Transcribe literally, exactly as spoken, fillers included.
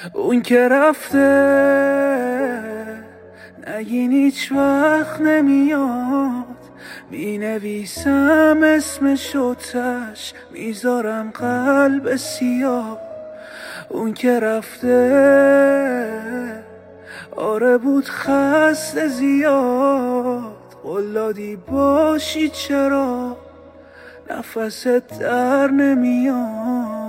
اون که رفته نگین هیچ وقت نمیاد، می نویسم اسمشو تش، میذارم قلب سیاه. اون که رفته آره بود خسته زیاد، قلادی باشی چرا نفست در نمیاد.